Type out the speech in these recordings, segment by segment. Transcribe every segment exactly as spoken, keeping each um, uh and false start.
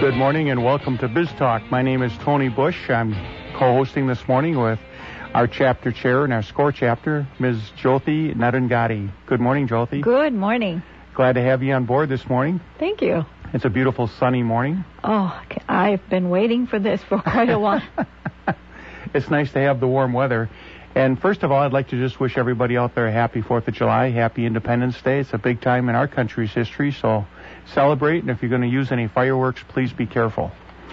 Good morning and welcome to Biz Talk. My name is Tony Bush. I'm co-hosting this morning with our chapter chair in our SCORE chapter, Miz Jyoti Narangadi. Good morning, Jyoti. Good morning. Glad to have you on board this morning. Thank you. It's a beautiful sunny morning. Oh, I've been waiting for this for quite a while. It's nice to have the warm weather. And first of all, I'd like to just wish everybody out there a happy fourth of July, happy Independence Day. It's a big time in our country's history, so celebrate. And if you're going to use any fireworks, please be careful.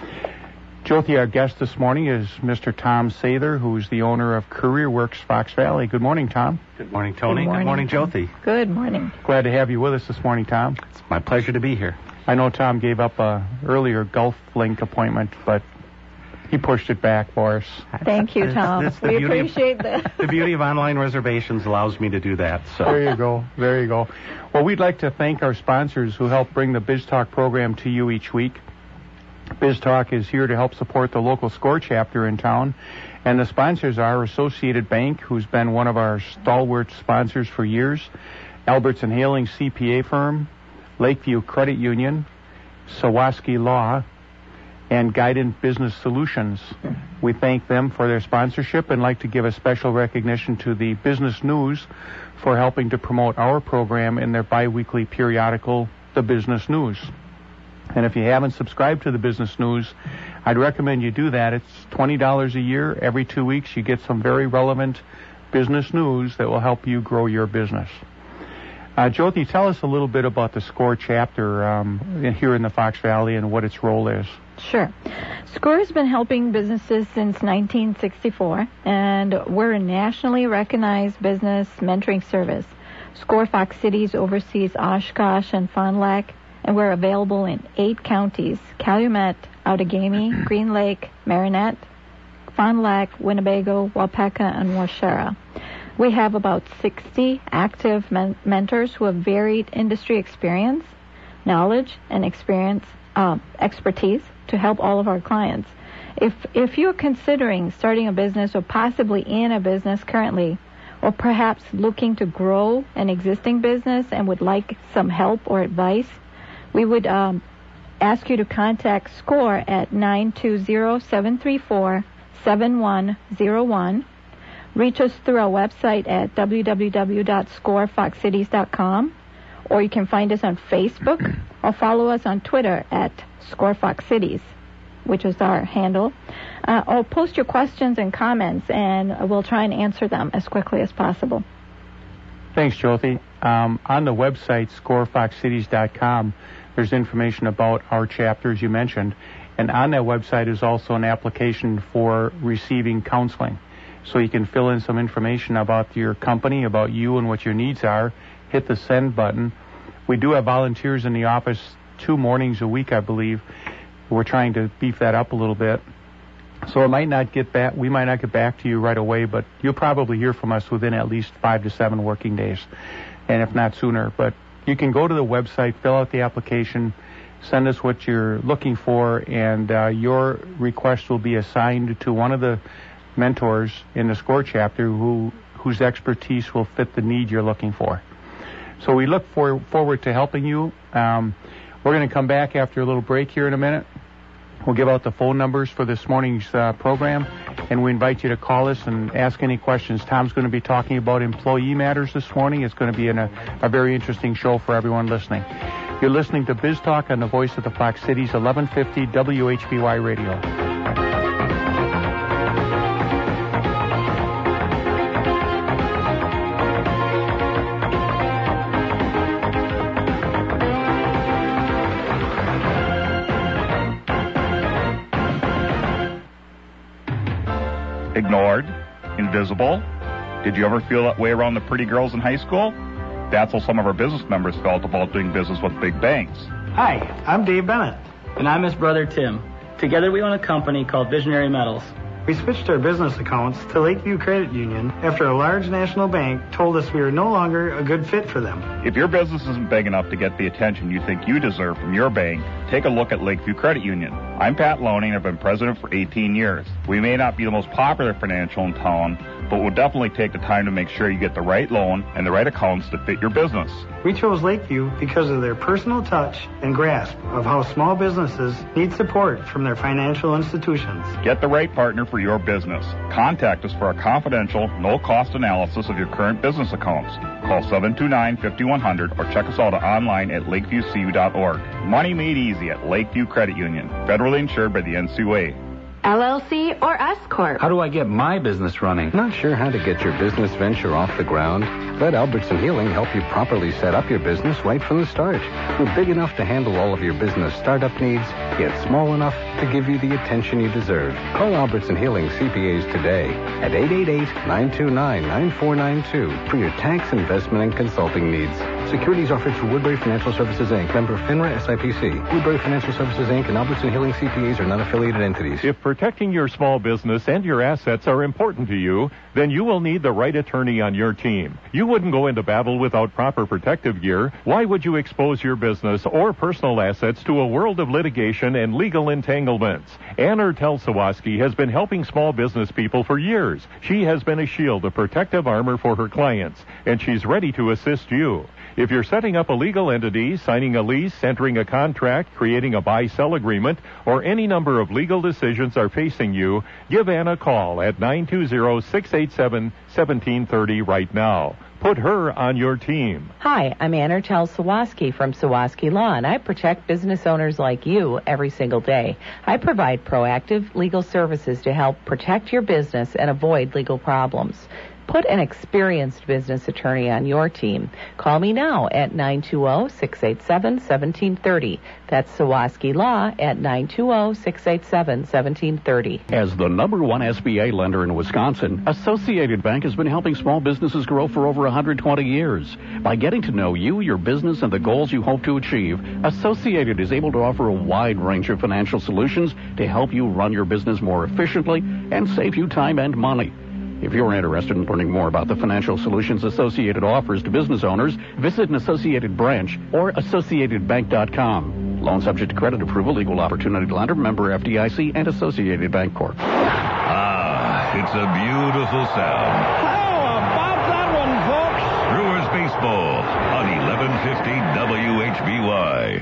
Jyoti, our guest this morning is Mister Tom Sather, who is the owner of CareerWorks Fox Valley. Good morning, Tom. Good morning, Tony. Good morning, Good morning, Jyoti. Good morning. Glad to have you with us this morning, Tom. It's my pleasure to be here. I know Tom gave up a earlier Gulf Link appointment, but he pushed it back for us. Thank you, Tom. That's the We beauty of- appreciate that. The beauty of online reservations allows me to do that. So There you go. There you go. Well, we'd like to thank our sponsors who help bring the Biz Talk program to you each week. Biz Talk is here to help support the local SCORE chapter in town. And the sponsors are Associated Bank, who's been one of our stalwart sponsors for years, Alberts and Haling C P A firm, Lakeview Credit Union, Sawaski Law, and Guidant Business Solutions. We thank them for their sponsorship and like to give a special recognition to the Business News for helping to promote our program in their biweekly periodical, The Business News. And if you haven't subscribed to the Business News, I'd recommend you do that. It's twenty dollars a year. Every two weeks you get some very relevant business news that will help you grow your business. Uh, Jyoti, tell us a little bit about the SCORE chapter um, here in the Fox Valley and what its role is. Sure. SCORE has been helping businesses since nineteen sixty-four, and we're a nationally recognized business mentoring service. SCORE Fox Cities oversees Oshkosh and Fond du Lac, and we're available in eight counties: Calumet, Outagamie, Green Lake, Marinette, Fond du Lac, Winnebago, Waupaca, and Waushara. We have about sixty active men- mentors who have varied industry experience, knowledge, and experience uh, expertise to help all of our clients. If if you're considering starting a business or possibly in a business currently, or perhaps looking to grow an existing business and would like some help or advice, we would um, ask you to contact SCORE at nine two zero, seven three four, seven one zero one. Reach us through our website at w w w dot score fox cities dot com, or you can find us on Facebook or follow us on Twitter at ScoreFoxCities, which is our handle. Uh, or post your questions and comments, and we'll try and answer them as quickly as possible. Thanks, Jyoti. Um, on the website, score fox cities dot com, there's information about our chapters you mentioned. And on that website is also an application for receiving counseling. So you can fill in some information about your company, about you and what your needs are. Hit the send button. We do have volunteers in the office two mornings a week, I believe. We're trying to beef that up a little bit. So it might not get back, we might not get back to you right away, but you'll probably hear from us within at least five to seven working days, and if not sooner. But you can go to the website, fill out the application, send us what you're looking for, and uh, your request will be assigned to one of the mentors in the SCORE chapter who whose expertise will fit the need you're looking for. So we look for, forward to helping you. Um, we're going to come back after a little break here in a minute. We'll give out the phone numbers for this morning's uh, program, and we invite you to call us and ask any questions. Tom's going to be talking about employee matters this morning. It's going to be in a, a very interesting show for everyone listening. You're listening to Biz Talk on the Voice of the Fox Cities, eleven fifty W H B Y Radio. Ignored, invisible. Did you ever feel that way around the pretty girls in high school? That's how some of our business members felt about doing business with big banks. Hi, I'm Dave Bennett. And I'm his brother Tim. Together we own a company called Visionary Metals. We switched our business accounts to Lakeview Credit Union after a large national bank told us we were no longer a good fit for them. If your business isn't big enough to get the attention you think you deserve from your bank, take a look at Lakeview Credit Union. I'm Pat Loney and I've been president for eighteen years. We may not be the most popular financial in town, but we'll definitely take the time to make sure you get the right loan and the right accounts to fit your business. We chose Lakeview because of their personal touch and grasp of how small businesses need support from their financial institutions. Get the right partner for your business. Contact us for a confidential, no-cost analysis of your current business accounts. Call seven two nine, five one zero zero or check us out online at lakeview c u dot org. Money made easy at Lakeview Credit Union, federally insured by the N C U A. L L C or S Corp. How do I get my business running? Not sure how to get your business venture off the ground? Let Albertson Healing help you properly set up your business right from the start. We're big enough to handle all of your business startup needs, yet small enough to give you the attention you deserve. Call Albertson Healing C P As today at eight eight eight, nine two nine, nine four nine two for your tax, investment, and consulting needs. Securities offered through Woodbury Financial Services, Incorporated. Member FINRA S I P C. Woodbury Financial Services, Incorporated and Albertson Healing C P As are non-affiliated entities. If protecting your small business and your assets are important to you, then you will need the right attorney on your team. You wouldn't go into battle without proper protective gear. Why would you expose your business or personal assets to a world of litigation and legal entanglements? Ann Ertel-Sawaski has been helping small business people for years. She has been a shield of protective armor for her clients, and she's ready to assist you. If you're setting up a legal entity, signing a lease, entering a contract, creating a buy-sell agreement, or any number of legal decisions are facing you, give Ann a call at nine two zero, six eight seven, one seven three zero right now. Put her on your team. Hi, I'm Ann Ertel-Sawaski from Sawaski Law, and I protect business owners like you every single day. I provide proactive legal services to help protect your business and avoid legal problems. Put an experienced business attorney on your team. Call me now at nine two zero, six eight seven, one seven three zero. That's Sawaski Law at nine two zero, six eight seven, one seven three zero. As the number one S B A lender in Wisconsin, Associated Bank has been helping small businesses grow for over one hundred twenty years. By getting to know you, your business, and the goals you hope to achieve, Associated is able to offer a wide range of financial solutions to help you run your business more efficiently and save you time and money. If you're interested in learning more about the financial solutions Associated offers to business owners, visit an Associated branch or associated bank dot com. Loan subject to credit approval, equal opportunity lender, member F D I C, and Associated Bank Corp. Ah, it's a beautiful sound. How about that one, folks? Brewers Baseball on eleven fifty W H B Y.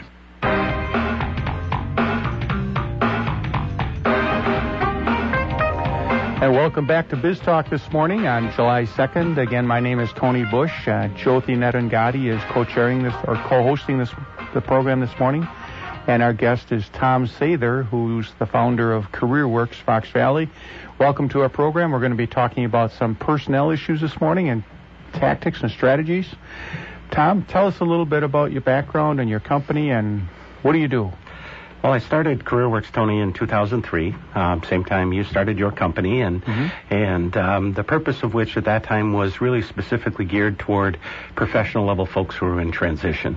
And welcome back to Biz Talk this morning on July second. Again, my name is Tony Bush. Uh, Jyoti Narangadi is co-chairing this or co-hosting this the program this morning. And our guest is Tom Sather, who's the founder of CareerWorks Fox Valley. Welcome to our program. We're going to be talking about some personnel issues this morning and tactics and strategies. Tom, tell us a little bit about your background and your company and what do you do? Well, I started CareerWorks, Tony, in two thousand three, um, same time you started your company, and mm-hmm. and um, the purpose of which at that time was really specifically geared toward professional-level folks who are in transition.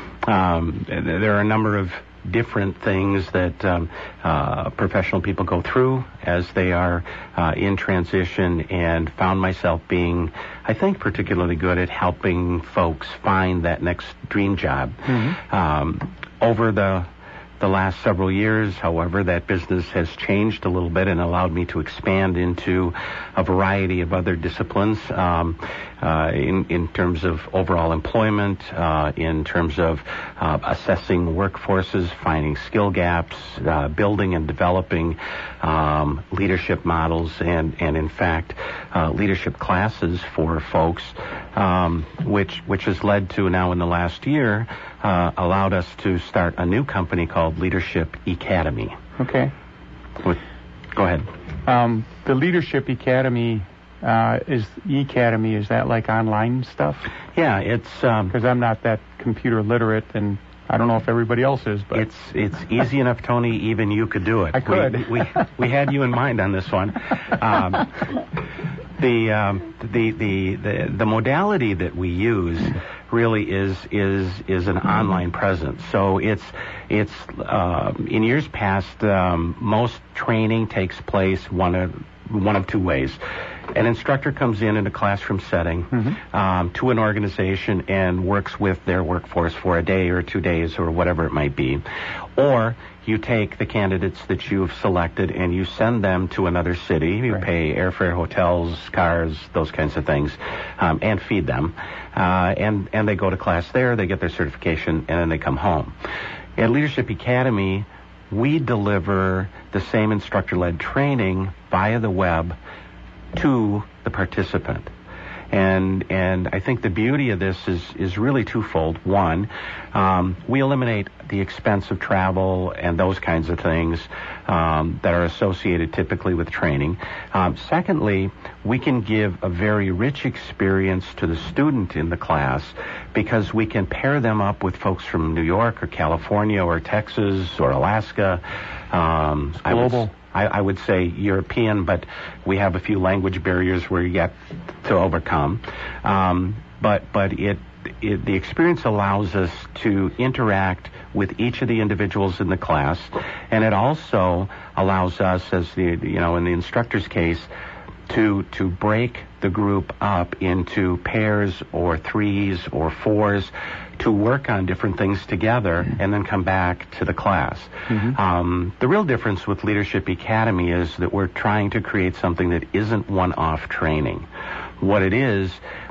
Um, there are a number of different things that um, uh, professional people go through as they are uh, in transition, and found myself being, I think, particularly good at helping folks find that next dream job. Mm-hmm. Um, over the The last several years, however, that business has changed a little bit and allowed me to expand into a variety of other disciplines um, uh, in, in terms of overall employment, uh, in terms of uh, assessing workforces, finding skill gaps, uh, building and developing um, leadership models, and, and in fact, uh, leadership classes for folks, um, which, which has led to now in the last year Uh, allowed us to start a new company called Leadership Academy. Okay. With, go ahead. Um, the Leadership Academy uh, is E-Academy. Is that like online stuff? Yeah, it's because um, I'm not that computer literate, and I don't know if everybody else is. But it's it's easy enough, Tony. Even you could do it. I could. We we, we had you in mind on this one. Um, the, um, the the the the modality that we use really is is is an online presence. So it's it's uh, in years past, um, most training takes place one of one of two ways. An instructor comes in in a classroom setting mm-hmm. um, to an organization and works with their workforce for a day or two days or whatever it might be. Or you take the candidates that you've selected and you send them to another city. You right. pay airfare, hotels, cars, those kinds of things, um, and feed them. Uh, and, and they go to class there, they get their certification, and then they come home. At Leadership Academy, we deliver the same instructor-led training via the web to the participant. And and I think the beauty of this is, is really twofold. One, um, we eliminate the expense of travel and those kinds of things um, that are associated typically with training. Um, secondly, we can give a very rich experience to the student in the class because we can pair them up with folks from New York or California or Texas or Alaska. Um, it's global. I would, I, I would say European, but we have a few language barriers where you get to overcome. Um, but but it, it the experience allows us to interact with each of the individuals in the class, and it also allows us, as the you know in the instructor's case, to to break the group up into pairs or threes or fours to work on different things together and then come back to the class. Mm-hmm. Um, the real difference with Leadership Academy is that we're trying to create something that isn't one-off training. What it is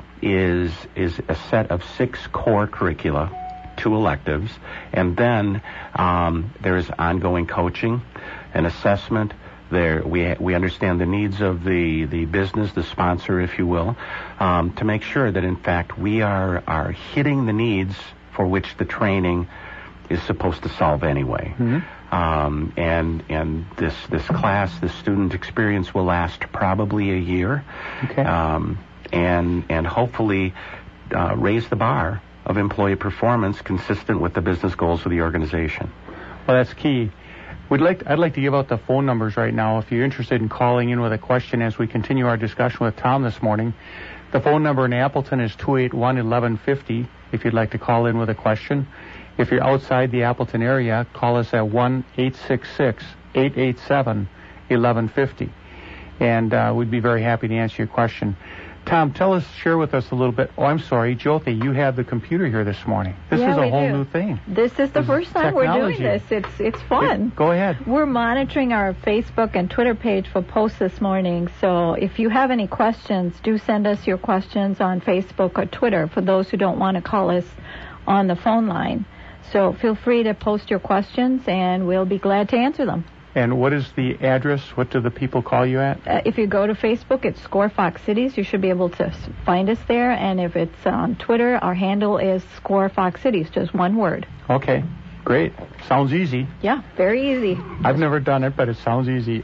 is is a set of six core curricula, two electives, and then um, there's ongoing coaching and assessment. There, we we understand the needs of the, the business, the sponsor, if you will, um, to make sure that in fact we are are hitting the needs for which the training is supposed to solve anyway. Mm-hmm. Um, and and this this class, this student experience will last probably a year, okay. um, and and hopefully uh, raise the bar of employee performance consistent with the business goals of the organization. Well, that's key. We'd like to, I'd like to give out the phone numbers right now if you're interested in calling in with a question as we continue our discussion with Tom this morning. The phone number in Appleton is two eight one, one one five zero if you'd like to call in with a question. If you're outside the Appleton area, call us at one eight six six, eight eight seven, one one five zero. And uh, we'd be very happy to answer your question. Tom, tell us, share with us a little bit. Oh, I'm sorry, Jyoti, you have the computer here this morning. This yeah, is a whole do. new thing. This is the this first is time technology. we're doing this. It's it's fun. Go ahead. We're monitoring our Facebook and Twitter page for posts this morning. So if you have any questions, do send us your questions on Facebook or Twitter for those who don't want to call us on the phone line. So feel free to post your questions, and we'll be glad to answer them. And what is the address? What do the people call you at? Uh, if you go to Facebook, it's Score Fox Cities. You should be able to find us there. And if it's on Twitter, our handle is Score Fox Cities, just one word. Okay, great. Sounds easy. Yeah, very easy. I've never done it, but it sounds easy.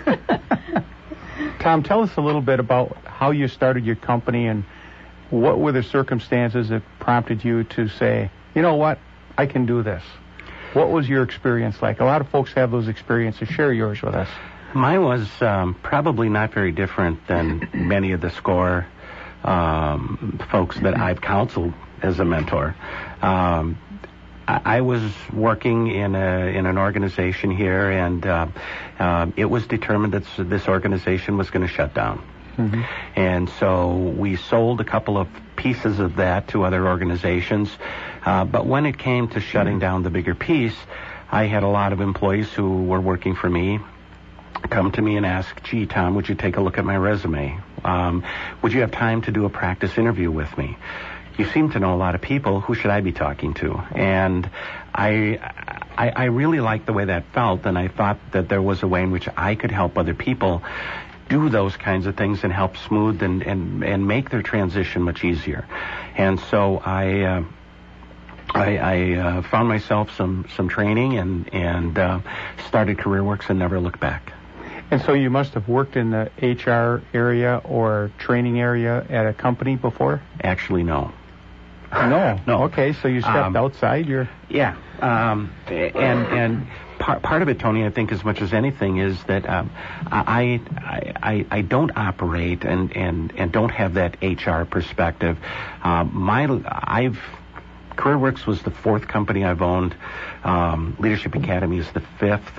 Tom, tell us a little bit about how you started your company and what were the circumstances that prompted you to say, you know what, I can do this. What was your experience like? A lot of folks have those experiences. Share yours with us. Mine was um, probably not very different than many of the SCORE um, folks that I've counseled as a mentor. Um, I, I was working in a in an organization here, and uh, uh, it was determined that this organization was going to shut down. Mm-hmm. And so we sold a couple of pieces of that to other organizations. Uh, but when it came to shutting down the bigger piece, I had a lot of employees who were working for me come to me and ask, gee, Tom, would you take a look at my resume? Um, would you have time to do a practice interview with me? You seem to know a lot of people. Who should I be talking to? And I, I, I really liked the way that felt, and I thought that there was a way in which I could help other people do those kinds of things and help smooth and, and, and make their transition much easier. And so I uh, I, I uh, found myself some, some training and, and uh, started CareerWorks and never looked back. And so you must have worked in the H R area or training area at a company before? Actually, no. No? No. Okay, so you stepped um, outside your... Yeah. Um, and... and Part, part of it, Tony, I think as much as anything is that um, I, I I don't operate and, and, and don't have that H R perspective. Um, my I've CareerWorks was the fourth company I've owned. Um, Leadership Academy is the fifth.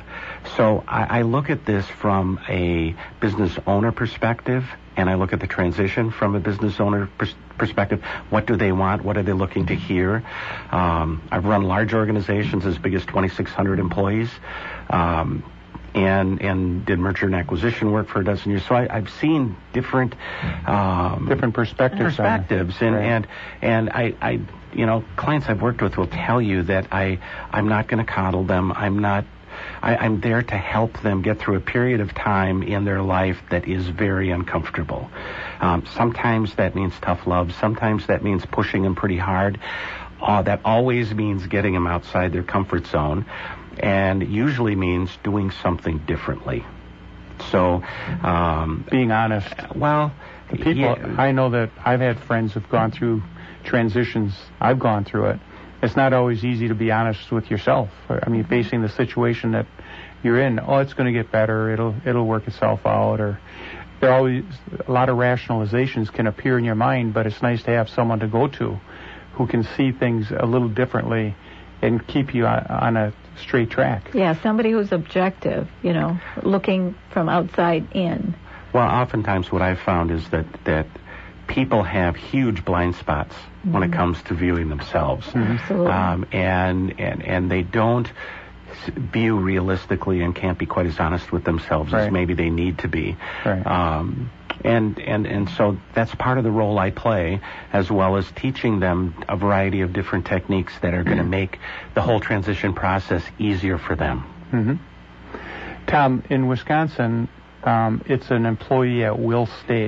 So I, I look at this from a business owner perspective, and I look at the transition from a business owner pers- perspective. What do they want? What are they looking to hear? Um, I've run large organizations as big as twenty-six hundred employees, um, and and did merger and acquisition work for a dozen years. So I, I've seen different um, different perspectives, perspectives, and, right. and and I, I you know clients I've worked with will tell you that I I'm not going to coddle them. I'm not. I, I'm there to help them get through a period of time in their life that is very uncomfortable. Um, sometimes that means tough love. Sometimes that means pushing them pretty hard. Uh, that always means getting them outside their comfort zone, and usually means doing something differently. So, um, being honest. Well, the people. Yeah. I know that I've had friends who've gone through transitions. I've gone through it. It's not always easy to be honest with yourself. I mean, facing the situation that you're in. Oh, it's going to get better. It'll it'll work itself out. Or there are always a lot of rationalizations can appear in your mind, but it's nice to have someone to go to who can see things a little differently and keep you on, on a straight track. Yeah, somebody who's objective, you know, looking from outside in. Well, oftentimes what I've found is that that people have huge blind spots mm-hmm. when it comes to viewing themselves. Mm-hmm. Absolutely. Um, and, and, and they don't view realistically and can't be quite as honest with themselves right. as maybe they need to be. Right. Um, and, and, and so that's part of the role I play, as well as teaching them a variety of different techniques that are going to make the whole transition process easier for them. Mm-hmm. Tom, in Wisconsin, um, it's an employee at will state.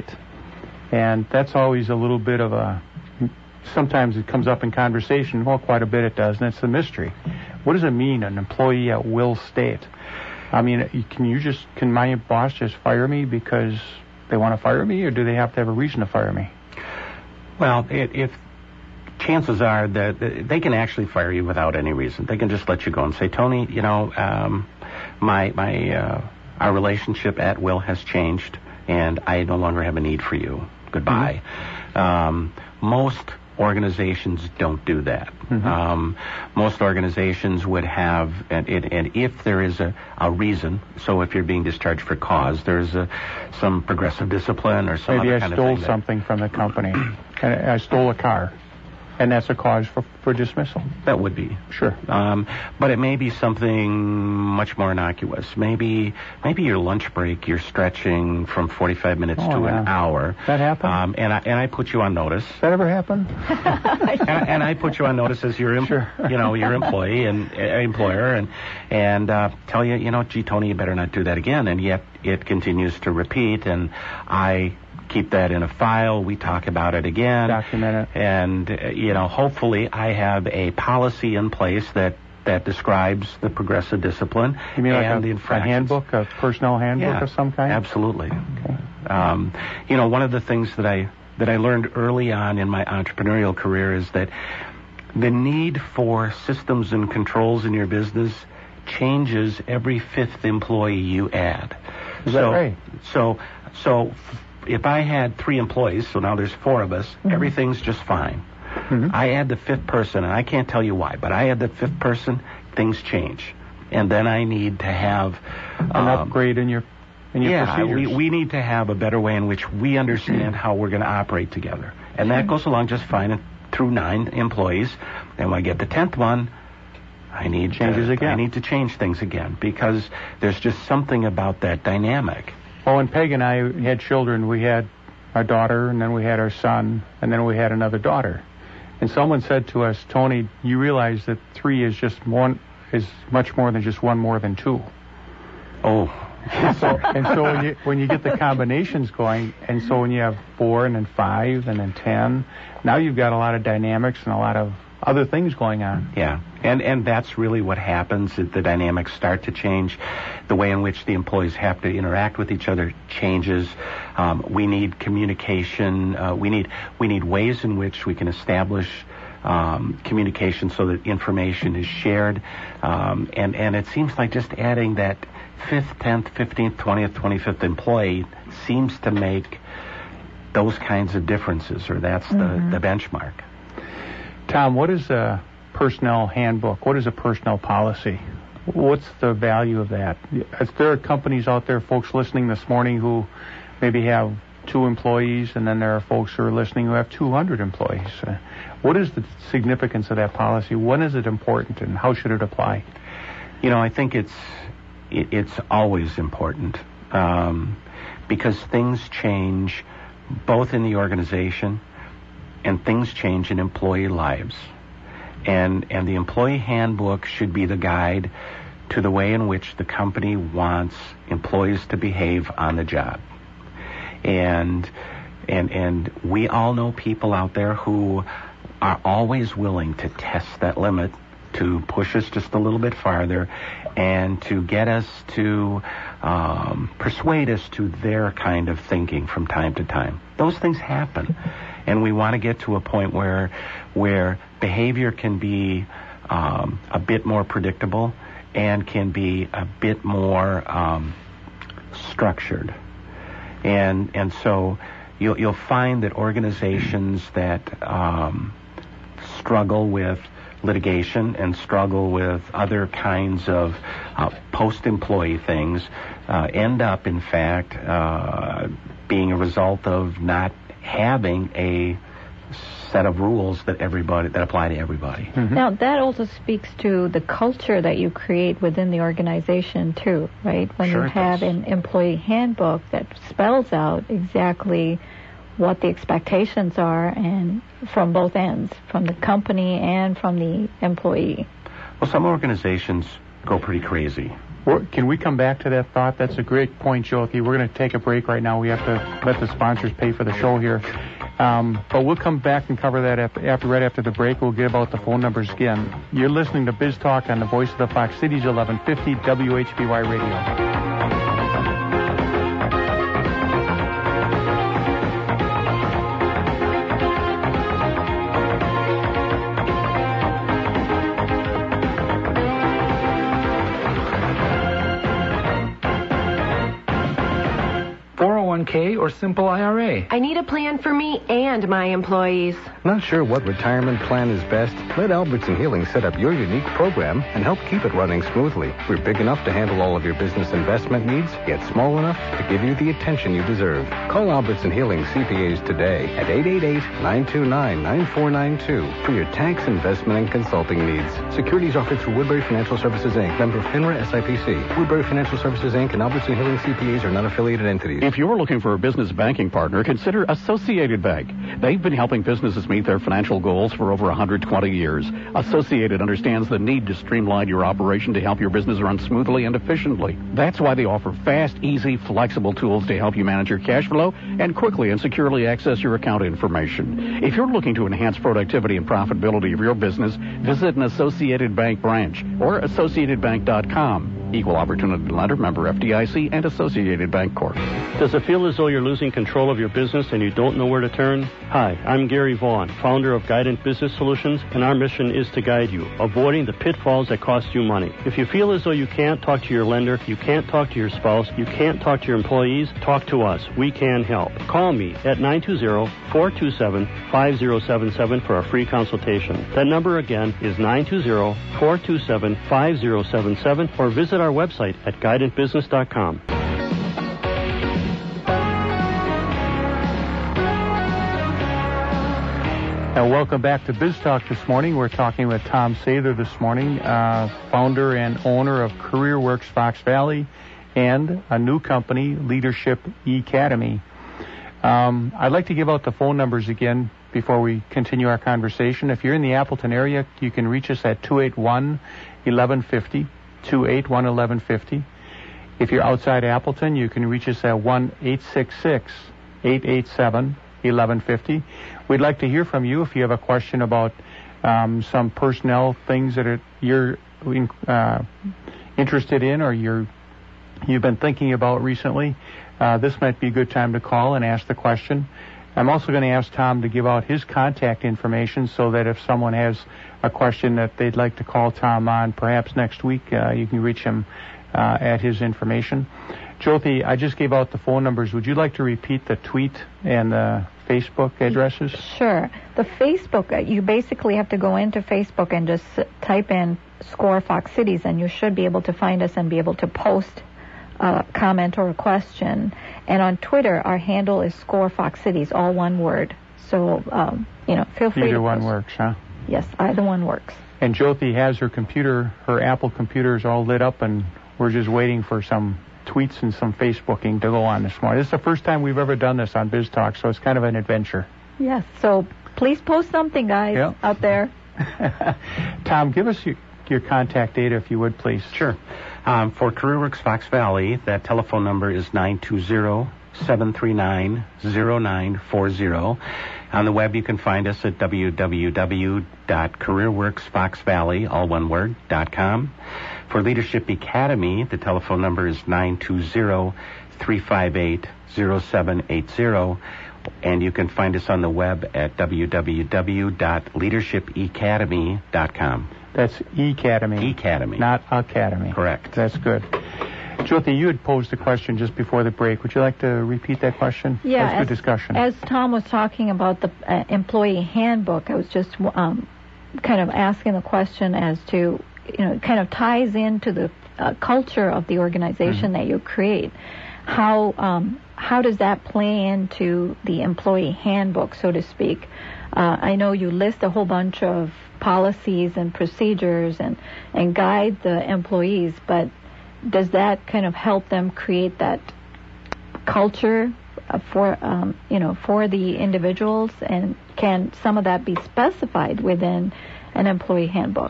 And that's always a little bit of a, sometimes it comes up in conversation, well, quite a bit it does, and it's a mystery. What does it mean, an employee at will state? I mean, can you just, can my boss just fire me because they want to fire me, or do they have to have a reason to fire me? Well, it, if chances are that they can actually fire you without any reason. They can just let you go and say, Tony, you know, um, my, my, uh, our relationship at will has changed, and I no longer have a need for you. Goodbye. Mm-hmm. Um, most organizations don't do that. Mm-hmm. Um, most organizations would have, and, and, and if there is a, a reason, so if you're being discharged for cause, there's a, some progressive discipline or some Maybe other I kind stole of thing. something from the company, and I stole a car, and that's a cause for, for dismissal. That would be. Sure. Um, but it may be something much more innocuous. Maybe maybe your lunch break, you're stretching from forty-five minutes oh, to yeah. an hour. That happened? Um, and, I, and I put you on notice. Does that ever happen? and, and I put you on notice as your, em- sure. you know, your employee and uh, employer, and and uh, tell you, you know, gee, Tony, you better not do that again. And yet it continues to repeat, and I keep that in a file. We talk about it again. Document it. And, uh, you know, hopefully I have a policy in place that, that describes the progressive discipline you mean and like the a, infractions. a handbook, a personnel handbook yeah, of some kind? Absolutely. Okay. Um, you know, one of the things that I that I learned early on in my entrepreneurial career is that the need for systems and controls in your business changes every fifth employee you add. Is so, that right? So, so if I had three employees, so now there's four of us, mm-hmm. everything's just fine. Mm-hmm. I add the fifth person, and I can't tell you why, but I add the fifth person, things change. And then I need to have an um, upgrade in your in your yeah, procedures. we, we need to have a better way in which we understand how we're going to operate together. And that goes along just fine through nine employees. And when I get the tenth one, I need Changes to, again. I need to change things again, because there's just something about that dynamic. Well, when Peg and I had children, we had our daughter, and then we had our son, and then we had another daughter. And someone said to us, Tony, you realize that three is just one, is much more than just one more than two. Oh. and so, and so when you when you get the combinations going, and so when you have four and then five and then ten, now you've got a lot of dynamics and a lot of other things going on. Yeah, and and that's really what happens. The dynamics start to change. The way in which the employees have to interact with each other changes. Um, we need communication. Uh, we need we need ways in which we can establish um, communication so that information is shared. Um, and and it seems like just adding that fifth, tenth, fifteenth, twentieth, twenty-fifth employee seems to make those kinds of differences, or that's mm-hmm. the, the benchmark. Tom, what is a personnel handbook? What is a personnel policy? What's the value of that? Is there are companies out there, folks listening this morning, who maybe have two employees, and then there are folks who are listening who have two hundred employees. Uh, what is the significance of that policy? When is it important, and how should it apply? You know, I think it's it, it's always important um, because things change both in the organization and things change in employee lives. And and the employee handbook should be the guide to the way in which the company wants employees to behave on the job. And and and we all know people out there who are always willing to test that limit, to push us just a little bit farther, and to get us to um, persuade us to their kind of thinking from time to time. Those things happen, and we want to get to a point where where behavior can be um, a bit more predictable and can be a bit more um, structured. And and so you'll you'll find that organizations that um, struggle with litigation and struggle with other kinds of uh, post-employee things uh, end up, in fact, uh, being a result of not having a set of rules that everybody that apply to everybody. Mm-hmm. Now, that also speaks to the culture that you create within the organization, too, right? When Sure you have does. an employee handbook that spells out exactly what the expectations are, and from both ends, from the company and from the employee. Well, some organizations go pretty crazy. Or, can we come back to that thought? That's a great point, Jyoti. We're going to take a break right now. We have to let the sponsors pay for the show here. Um, but we'll come back and cover that after, after right after the break. We'll get about the phone numbers again. You're listening to Biz Talk on the Voice of the Fox Cities, eleven fifty W H B Y Radio. four oh one k or simple I R A? I need a plan for me and my employees. Not sure what retirement plan is best? Let Albertson Healing set up your unique program and help keep it running smoothly. We're big enough to handle all of your business investment needs, yet small enough to give you the attention you deserve. Call Albertson Healing C P As today at eight eight eight, nine two nine, nine four nine two for your tax, investment, and consulting needs. Securities offered through Woodbury Financial Services, Incorporated. Member FINRA S I P C. Woodbury Financial Services, Incorporated and Albertson Healing C P As are not affiliated entities. If you're looking for a business banking partner, consider Associated Bank. They've been helping businesses meet their financial goals for over one hundred twenty years. Associated understands the need to streamline your operation to help your business run smoothly and efficiently. That's why they offer fast, easy, flexible tools to help you manage your cash flow and quickly and securely access your account information. If you're looking to enhance productivity and profitability of your business, visit an Associated Bank branch or associated bank dot com. Equal Opportunity Lender, member F D I C, and Associated Bank Corp. Does it feel as though you're losing control of your business and you don't know where to turn? Hi, I'm Gary Vaughn, founder of Guidant Business Solutions, and our mission is to guide you, avoiding the pitfalls that cost you money. If you feel as though you can't talk to your lender, you can't talk to your spouse, you can't talk to your employees, talk to us. We can help. Call me at nine two zero, four two seven, five zero seven seven for a free consultation. That number again is nine two zero, four two seven, five zero seven seven, or visit our website at guidant business dot com. And welcome back to Biz Talk this morning. We're talking with Tom Sather this morning, uh, founder and owner of CareerWorks Fox Valley and a new company, Leadership Academy. Um, I'd like to give out the phone numbers again before we continue our conversation. If you're in the Appleton area, you can reach us at two eight one, eleven fifty, two eight one, eleven fifty. If you're outside Appleton, you can reach us at one eight six six, eight eight seven, eleven fifty. We'd like to hear from you if you have a question about um, some personnel things that are, you're uh, interested in or you're, you've been thinking about recently. Uh, this might be a good time to call and ask the question. I'm also going to ask Tom to give out his contact information so that if someone has a question that they'd like to call Tom on, perhaps next week, uh, you can reach him uh, at his information. Jyoti, I just gave out the phone numbers. Would you like to repeat the tweet and the Facebook addresses? Sure. The Facebook, uh, you basically have to go into Facebook and just type in Score Fox Cities, and you should be able to find us and be able to post a comment or a question. And on Twitter, our handle is Score Fox Cities, all one word. So, um, you know, feel free either to one post. works, huh? Yes, either one works. And Jyoti has her computer, her Apple computers all lit up, and we're just waiting for some tweets and some Facebooking to go on this morning. This is the first time we've ever done this on Biz Talk, so it's kind of an adventure. Yes, so please post something, guys, yep. out there. Tom, give us your, your contact data, if you would, please. Sure. Um, for CareerWorks Fox Valley, that telephone number is nine two zero, seven three nine, zero nine four zero. On the web, you can find us at w w w dot career works fox valley, all one word, dot com. For Leadership Academy, the telephone number is nine two zero, three five eight, zero seven eight zero. And you can find us on the web at w w w dot leadership academy dot com. That's E-Academy. E-Academy. Not Academy. Correct. That's good. Jyoti, you had posed a question just before the break. Would you like to repeat that question? Yeah. That was as, good discussion. As Tom was talking about the uh, employee handbook, I was just um, kind of asking the question as to, you know, it kind of ties into the uh, culture of the organization mm-hmm. that you create. How um, how does that play into the employee handbook, so to speak? Uh, I know you list a whole bunch of policies and procedures and, and guide the employees, but does that kind of help them create that culture for um, you know for the individuals, and can some of that be specified within an employee handbook?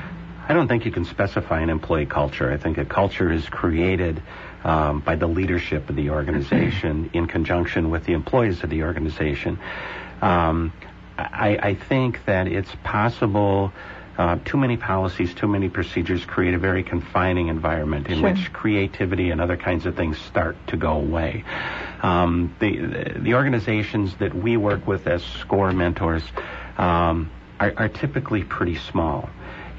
I don't think you can specify an employee culture. I think a culture is created um, by the leadership of the organization in conjunction with the employees of the organization. Um, I, I think that it's possible. Uh, too many policies, too many procedures create a very confining environment in sure. which creativity and other kinds of things start to go away. Um, the the organizations that we work with as SCORE mentors um, are, are typically pretty small,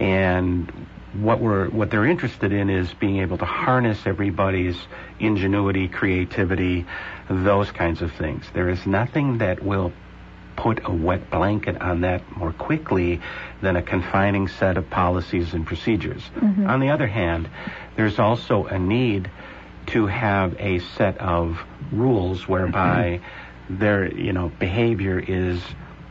and what we're what they're interested in is being able to harness everybody's ingenuity, creativity, those kinds of things. There is nothing that will put a wet blanket on that more quickly than a confining set of policies and procedures. Mm-hmm. On the other hand, there's also a need to have a set of rules whereby mm-hmm. their, you know, behavior is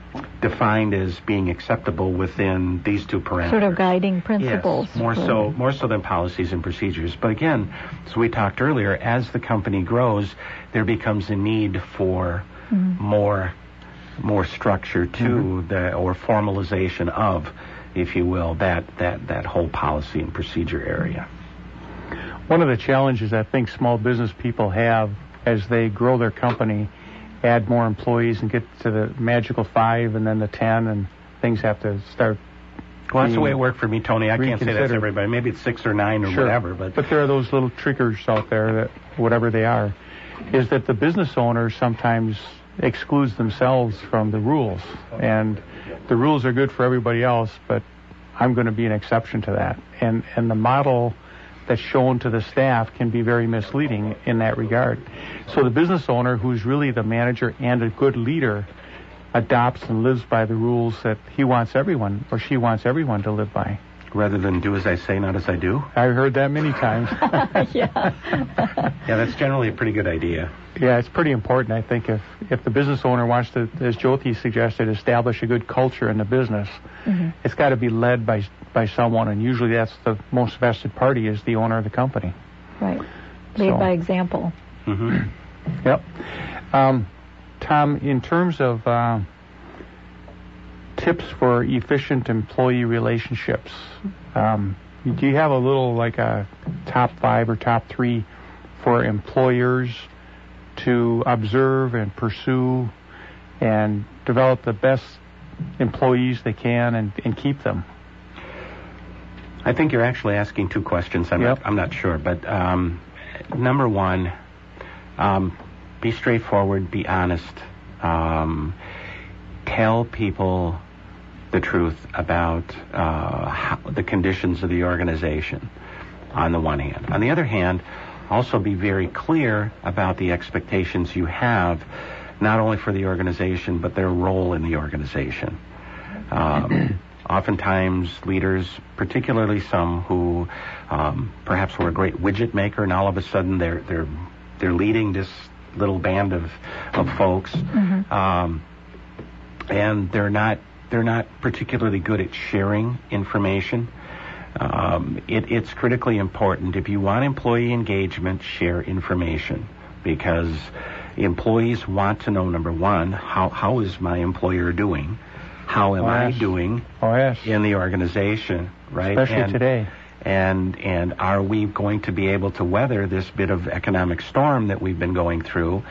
defined as being acceptable within these two parameters. Sort of guiding principles. Yes, more so, more so than policies and procedures. But again, as we talked earlier, as the company grows, there becomes a need for mm-hmm. more more structure to mm-hmm. the or formalization of, if you will, that, that, that whole policy and procedure area. One of the challenges I think small business people have as they grow their company, add more employees and get to the magical five and then the ten, and things have to start. Well, that's the way it worked for me, Tony. I can't say that's everybody. Maybe it's six or nine or sure. whatever. But but there are those little triggers out there that, whatever they are, is that the business owner sometimes excludes themselves from the rules, and the rules are good for everybody else, but I'm going to be an exception to that. And and the model that's shown to the staff can be very misleading in that regard. So the business owner, who's really the manager and a good leader, adopts and lives by the rules that he wants everyone or she wants everyone to live by. Rather than do as I say, not as I do? I've heard that many times. yeah. Yeah, that's generally a pretty good idea. Yeah, it's pretty important, I think, if, if the business owner wants to, as Jyoti suggested, establish a good culture in the business, mm-hmm. it's got to be led by by someone, and usually that's the most vested party is the owner of the company. Right. Lead so. by example. Mm-hmm. Yep. Um, Tom, in terms of uh, tips for efficient employee relationships, um, do you have a little, like a top five or top three for employers to observe and pursue and develop the best employees they can and, and keep them? I think you're actually asking two questions. I'm, yep. not, I'm not sure. But um, number one, um, be straightforward, be honest. Um, tell people the truth about uh, how, the conditions of the organization, on the one hand. On the other hand, also be very clear about the expectations you have not only for the organization, but their role in the organization. Um, oftentimes, leaders, particularly some who um, perhaps were a great widget maker, and all of a sudden they're they're they're leading this little band of of folks, Mm-hmm. um, and they're not they're not particularly good at sharing information. Um, it, it's critically important. If you want employee engagement, share information, because employees want to know, number one, how how is my employer doing? How am oh, I yes. doing oh, yes. in the organization, right? Especially and, today. And and are we going to be able to weather this bit of economic storm that we've been going through?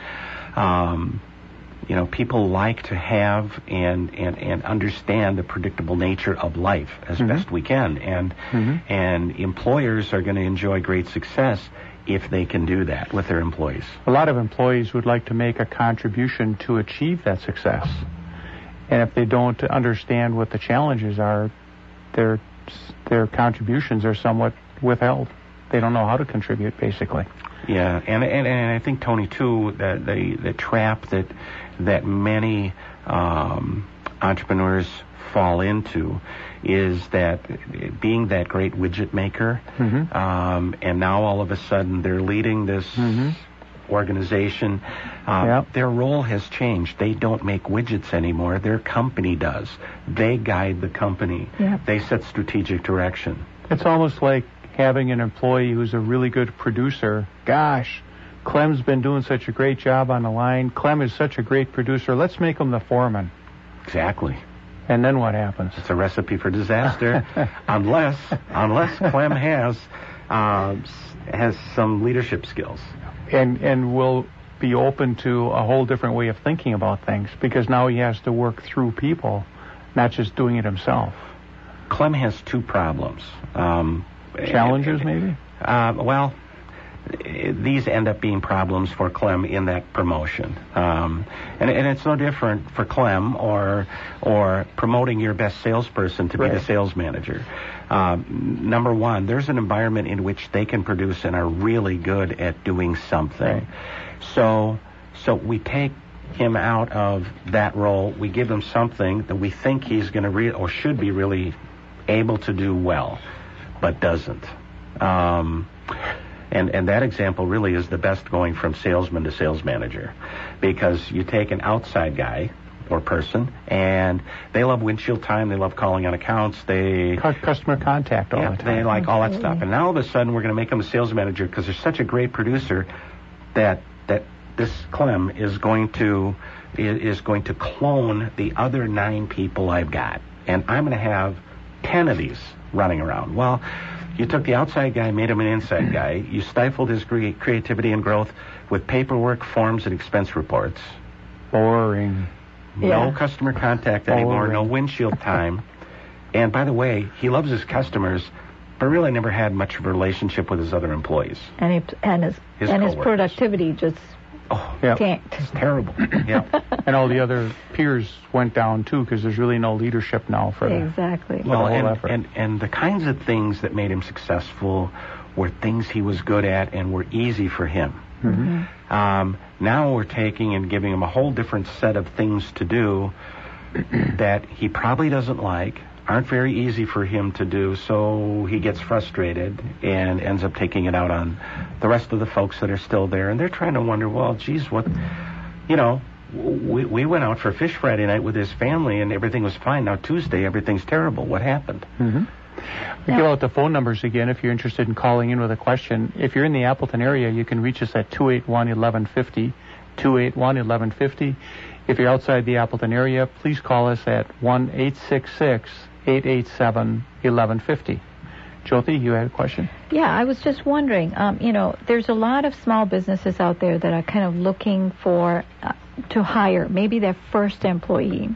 Um, you know, people like to have and, and, and understand the predictable nature of life as mm-hmm. best we can. And mm-hmm. and employers are going to enjoy great success if they can do that with their employees. A lot of employees would like to make a contribution to achieve that success. And if they don't understand what the challenges are, their their contributions are somewhat withheld. They don't know how to contribute, basically. Yeah, and and, and I think, Tony, too, that the the trap that that many um, entrepreneurs fall into is that being that great widget maker, mm-hmm. um, and now all of a sudden they're leading this mm-hmm. organization. Um, yep. Their role has changed. They don't make widgets anymore. Their company does. They guide the company. Yep. They set strategic direction. It's almost like having an employee who's a really good producer. Gosh, Clem's been doing such a great job on the line. Clem is such a great producer. Let's make him the foreman. Exactly. And then what happens? It's a recipe for disaster, unless unless Clem has uh, has some leadership skills. And and will be open to a whole different way of thinking about things, because now he has to work through people, not just doing it himself. Clem has two problems. Um, Challenges, maybe? Uh, well, these end up being problems for Clem in that promotion. Um, and, and it's no different for Clem or or promoting your best salesperson to be right. the sales manager. Um, number one, there's an environment in which they can produce and are really good at doing something. Right. So, so we take him out of that role. We give him something that we think he's going to re- or should be really able to do well, but doesn't. Um, and and that example really is the best, going from salesman to sales manager, because you take an outside guy or person, and they love windshield time, they love calling on accounts, they customer contact all yeah, the time. They like all that stuff. And now all of a sudden we're going to make them a sales manager because they're such a great producer that that this Clem is going to is going to clone the other nine people I've got, and I'm going to have ten of these running around. Well, you took the outside guy, made him an inside guy. You stifled his cre- creativity and growth with paperwork, forms, and expense reports. Boring. No Yeah. customer contact anymore, Boring. no windshield time. And by the way, he loves his customers, but really never had much of a relationship with his other employees. And, he, and his, His and his coworkers. productivity just Oh, yeah. tanked. it's terrible. Yeah. And all the other peers went down, too, because there's really no leadership now for the, Exactly. for Well, the whole and, effort. and and the kinds of things that made him successful were things he was good at and were easy for him. Mm-hmm. Um, now we're taking and giving him a whole different set of things to do that he probably doesn't like, aren't very easy for him to do, so he gets frustrated and ends up taking it out on the rest of the folks that are still there. And they're trying to wonder, well, geez, what, you know, we, we went out for fish Friday night with his family and everything was fine. Now Tuesday, everything's terrible. What happened? Mm-hmm. We give out the phone numbers again if you're interested in calling in with a question. If you're in the Appleton area, you can reach us at two eight one, eleven fifty, two eight one, eleven fifty. If you're outside the Appleton area, please call us at one eight six six, eight eight seven, eleven fifty. Jyoti, you had a question? Yeah, I was just wondering, um, you know, there's a lot of small businesses out there that are kind of looking for, uh, to hire maybe their first employee.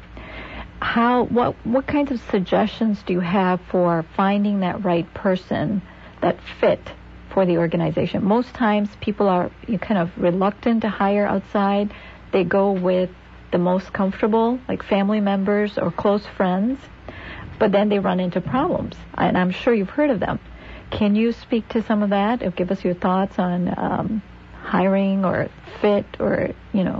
How, what, what kinds of suggestions do you have for finding that right person that fit for the organization? Most times people are you kind of reluctant to hire outside. They go with the most comfortable, like family members or close friends, but then they run into problems, and I'm sure you've heard of them. Can you speak to some of that or give us your thoughts on um, hiring or fit or, you know?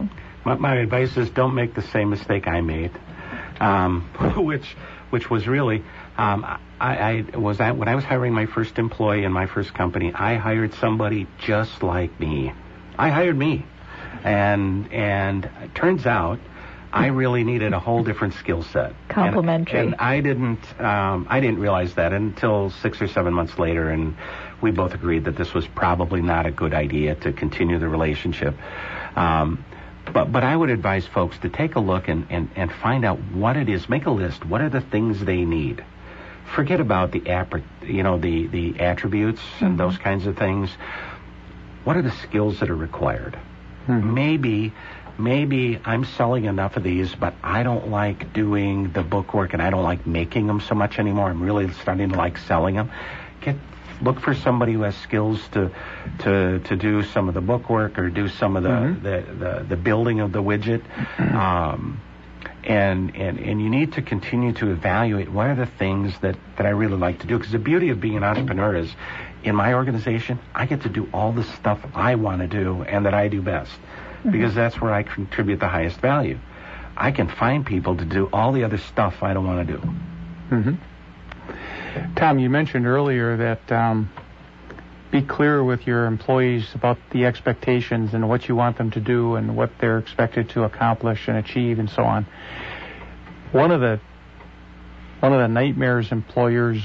My, my advice is don't make the same mistake I made, um, which which was really, um, I, I was I, when I was hiring my first employee in my first company, I hired somebody just like me. I hired me, and and it turns out I really needed a whole different skill set. Complementary. And, and I didn't um, I didn't realize that until six or seven months later, and we both agreed that this was probably not a good idea to continue the relationship. Um, but but I would advise folks to take a look and, and, and find out what it is. Make a list. What are the things they need? Forget about the app, you know, the, the attributes mm-hmm. and those kinds of things. What are the skills that are required? Mm-hmm. Maybe maybe I'm selling enough of these, but I don't like doing the bookwork and I don't like making them so much anymore. I'm really starting to like selling them. Get Look for somebody who has skills to to to do some of the bookwork or do some of the mm-hmm. the, the, the building of the widget. Um, and, and and you need to continue to evaluate what are the things that, that I really like to do. Because the beauty of being an entrepreneur is, in my organization, I get to do all the stuff I want to do and that I do best. Mm-hmm. Because that's where I contribute the highest value. I can find people to do all the other stuff I don't want to do. Mm-hmm. Tom, you mentioned earlier that um, be clear with your employees about the expectations and what you want them to do and what they're expected to accomplish and achieve and so on. One of the one of the nightmares employers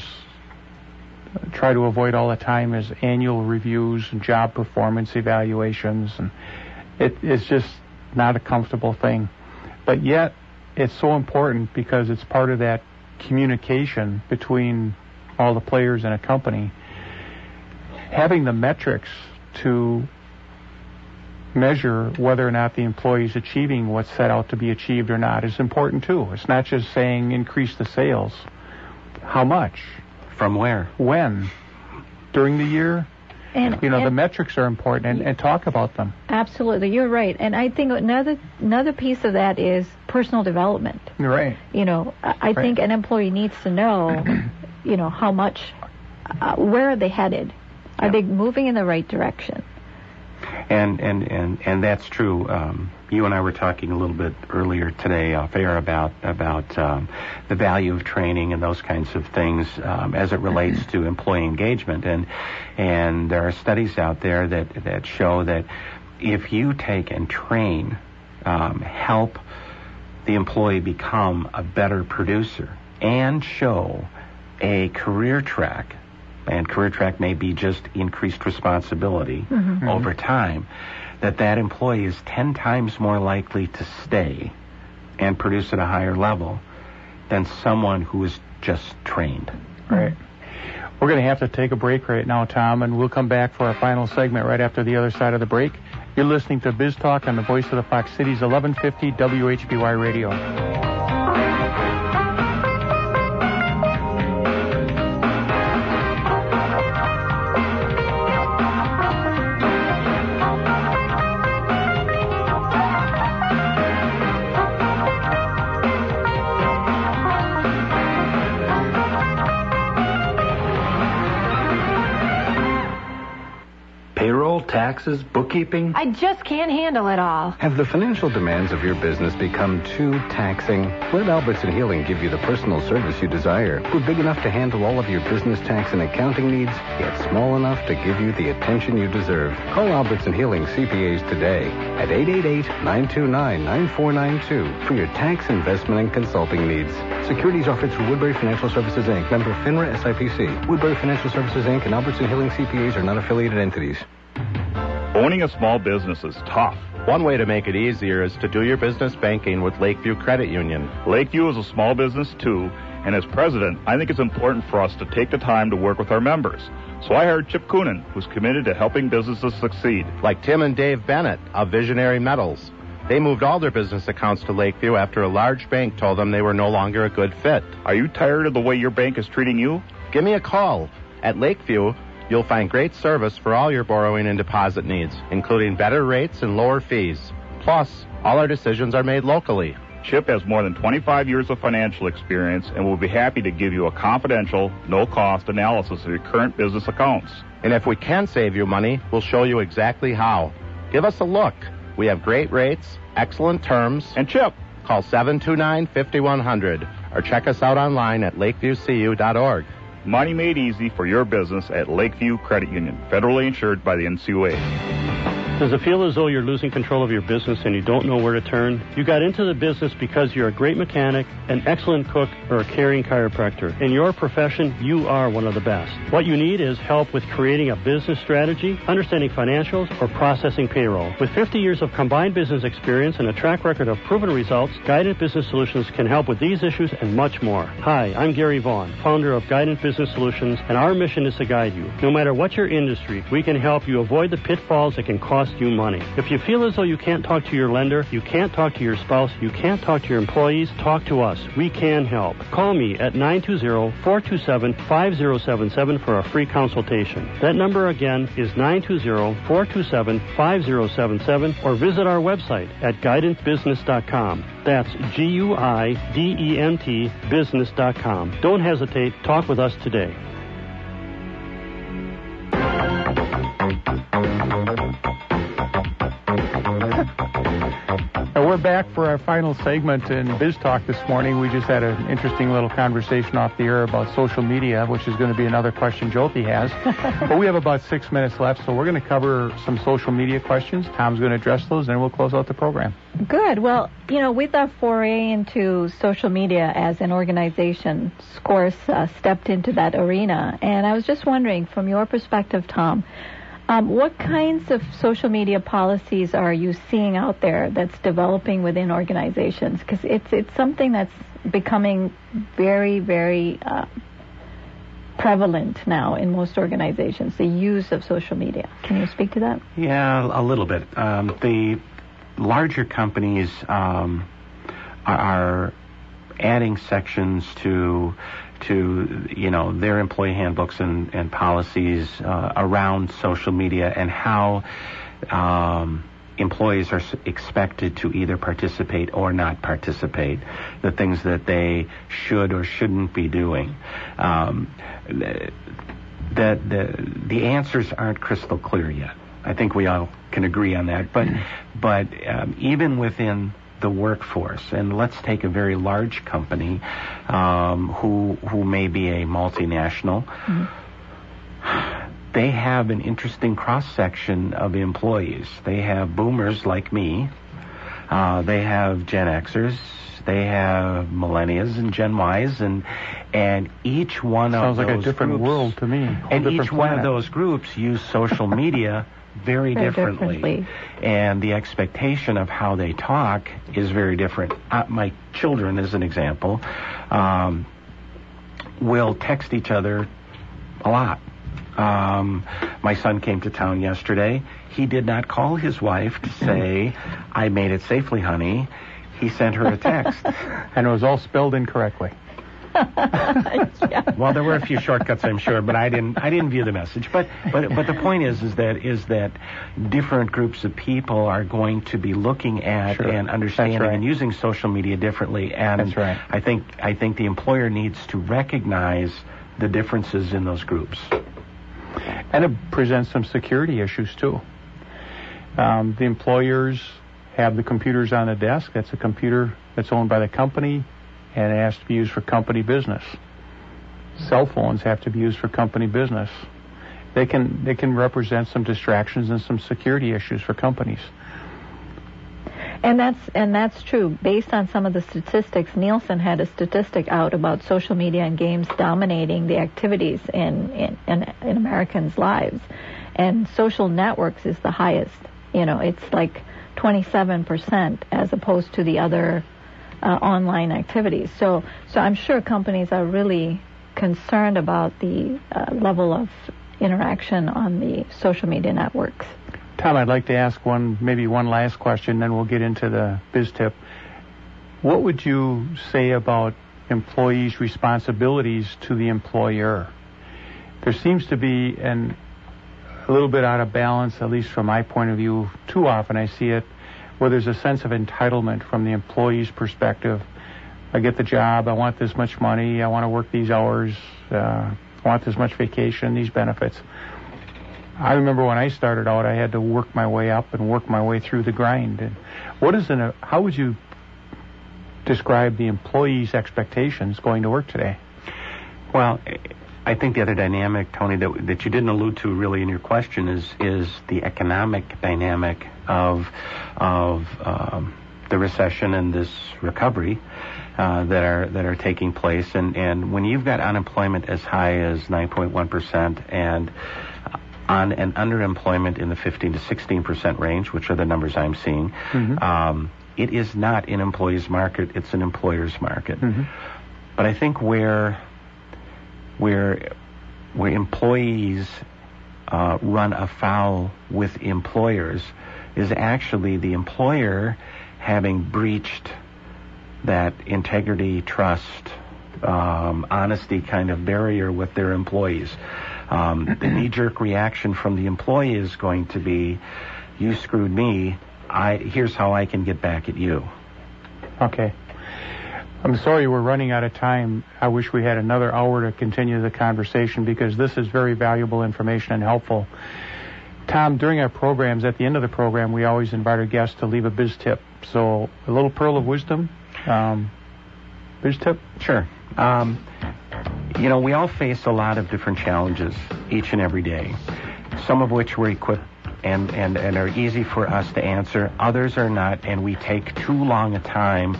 try to avoid all the time is annual reviews and job performance evaluations, and it, it's just not a comfortable thing. But yet, it's so important because it's part of that communication between all the players in a company. Having the metrics to measure whether or not the employee is achieving what's set out to be achieved or not is important too. It's not just saying increase the sales. How much? From where? When? During the year? And, you know, and the metrics are important, and, and talk about them. Absolutely, you're right. And I think another another piece of that is personal development. You're right. You know, I, I right. think an employee needs to know, you know, how much, uh, where are they headed? Are yeah. they moving in the right direction? And and, and, and that's true. Um, you and I were talking a little bit earlier today off air about about um, the value of training and those kinds of things um, as it relates to employee engagement. And and there are studies out there that, that show that if you take and train, um, help the employee become a better producer and show a career track, and career track may be just increased responsibility mm-hmm. over time, that that employee is ten times more likely to stay and produce at a higher level than someone who is just trained. Right. We're going to have to take a break right now, Tom, and we'll come back for our final segment right after the other side of the break. You're listening to Biz Talk on the Voice of the Fox Cities, eleven fifty W H B Y Radio. Taxes, bookkeeping. I just can't handle it all. Have the financial demands of your business become too taxing? Let Albertson Healing give you the personal service you desire. We're big enough to handle all of your business tax and accounting needs, yet small enough to give you the attention you deserve. Call Albertson Healing C P As today at eight eight eight, nine two nine, nine four nine two for your tax, investment, and consulting needs. Securities offered through Woodbury Financial Services, Incorporated. Member FINRA S I P C. Woodbury Financial Services, Incorporated and Albertson Healing C P As are not affiliated entities. Owning a small business is tough. One way to make it easier is to do your business banking with Lakeview Credit Union. Lakeview is a small business too, and as president, I think it's important for us to take the time to work with our members. So I hired Chip Coonan, who's committed to helping businesses succeed. Like Tim and Dave Bennett of Visionary Metals. They moved all their business accounts to Lakeview after a large bank told them they were no longer a good fit. Are you tired of the way your bank is treating you? Give me a call. At Lakeview, you'll find great service for all your borrowing and deposit needs, including better rates and lower fees. Plus, all our decisions are made locally. Chip has more than twenty-five years of financial experience and will be happy to give you a confidential, no-cost analysis of your current business accounts. And if we can save you money, we'll show you exactly how. Give us a look. We have great rates, excellent terms, and Chip. Call seven two nine, five one zero zero or check us out online at lakeview c u dot org. Money made easy for your business at Lakeview Credit Union, federally insured by the N C U A. Does it feel as though you're losing control of your business and you don't know where to turn? You got into the business because you're a great mechanic, an excellent cook, or a caring chiropractor. In your profession, you are one of the best. What you need is help with creating a business strategy, understanding financials, or processing payroll. With fifty years of combined business experience and a track record of proven results, Guidant Business Solutions can help with these issues and much more. Hi, I'm Gary Vaughn, founder of Guidant Business Solutions, and our mission is to guide you. No matter what your industry, we can help you avoid the pitfalls that can cost you money. If you feel as though you can't talk to your lender, you can't talk to your spouse, you can't talk to your employees, talk to us. We can help. Call me at nine two zero, four two seven, five zero seven seven for a free consultation. That number again is nine two zero, four two seven, five zero seven seven or visit our website at guidant business dot com. That's G U I D E N T business dot com. Don't hesitate. Talk with us today. We're back for our final segment in Biz Talk this morning. We just had an interesting little conversation off the air about social media, which is going to be another question Jyoti has. But we have about six minutes left, so we're going to cover some social media questions. Tom's going to address those, and then we'll close out the program. Good. Well, you know, with our foray into social media as an organization, Scores uh, stepped into that arena. And I was just wondering, from your perspective, Tom, Um, what kinds of social media policies are you seeing out there that's developing within organizations? Because it's it's something that's becoming very, very uh, prevalent now in most organizations, the use of social media. Can you speak to that? Yeah, a little bit. Um, the larger companies um, are adding sections to to, you know, their employee handbooks and, and policies uh, around social media and how um, employees are expected to either participate or not participate, the things that they should or shouldn't be doing. Um, the, the, the answers aren't crystal clear yet. I think we all can agree on that. But, but um, even within the workforce, and let's take a very large company um, who who may be a multinational. Mm-hmm. They have an interesting cross-section of employees. They have boomers like me. Uh, they have Gen Xers. They have millennials and Gen Ys, and and each one Sounds of those like a different groups, world to me. And each planet. one of those groups use social media very, very differently. differently. And the expectation of how they talk is very different. Uh, my children, as an example, um, will text each other a lot. Um, my son came to town yesterday. He did not call his wife to say, I made it safely, honey. He sent her a text. And it was all spelled incorrectly. Yeah. Well, there were a few shortcuts, I'm sure, but I didn't. I didn't view the message. But but but the point is, is that is that different groups of people are going to be looking at Sure. and understanding That's right. and using social media differently. And That's right. I think I think the employer needs to recognize the differences in those groups. And it presents some security issues too. Um, the employers have the computers on the desk. That's a computer that's owned by the company, and it has to be used for company business. Cell phones have to be used for company business. They can they can represent some distractions and some security issues for companies. And that's and that's true. Based on some of the statistics, Nielsen had a statistic out about social media and games dominating the activities in in, in, in Americans' lives, and social networks is the highest. You know, it's like twenty-seven percent as opposed to the other uh, online activities. So, so I'm sure companies are really concerned about the uh, level of interaction on the social media networks. Tom, I'd like to ask one, maybe one last question, then we'll get into the biz tip. What would you say about employees' responsibilities to the employer? There seems to be an, a little bit out of balance, at least from my point of view. Too often I see it where there's a sense of entitlement from the employee's perspective. I get the job, I want this much money, I want to work these hours, uh, I want this much vacation, these benefits. I remember when I started out, I had to work my way up and work my way through the grind. And what is an, how would you describe the employee's expectations going to work today? Well, I think the other dynamic, Tony, that that you didn't allude to really in your question is is the economic dynamic of of um, the recession and this recovery uh, that are that are taking place. And, and when you've got unemployment as high as nine point one percent and on an underemployment in the fifteen to sixteen percent range, which are the numbers I'm seeing, mm-hmm. um, it is not an employee's market; it's an employer's market. Mm-hmm. But I think where where where employees uh, run afoul with employers is actually the employer having breached that integrity, trust, um, honesty kind of barrier with their employees. Um, the knee-jerk reaction from the employee is going to be, you screwed me, I here's how I can get back at you. Okay. I'm sorry we're running out of time. I wish we had another hour to continue the conversation because this is very valuable information and helpful. Tom, during our programs, at the end of the program, we always invite our guests to leave a biz tip. So a little pearl of wisdom. Um, biz tip? Sure. Um, you know, we all face a lot of different challenges each and every day, some of which we're equipped and, and, and are easy for us to answer. Others are not, and we take too long a time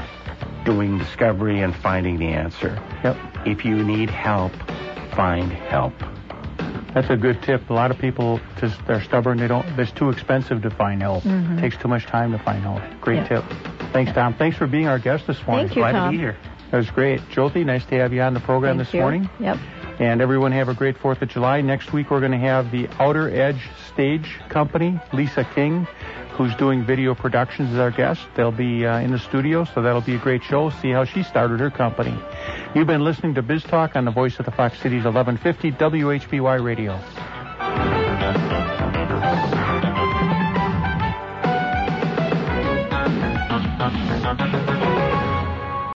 doing discovery and finding the answer. Yep. If you need help, find help. That's a good tip. A lot of people just they're stubborn. They don't. It's too expensive to find help. Mm-hmm. It takes too much time to find help. Great yeah. tip. Thanks, Tom. Thanks for being our guest this morning. Thank you, Glad Tom. to be here. That was great. Jyoti, nice to have you on the program Thank this you. morning. Yep. And everyone have a great fourth of July. Next week we're going to have the Outer Edge Stage Company, Lisa King, who's doing video productions as our guest. They'll be uh, in the studio, so that'll be a great show. See how she started her company. You've been listening to Biz Talk on the voice of the Fox Cities eleven fifty W H B Y Radio.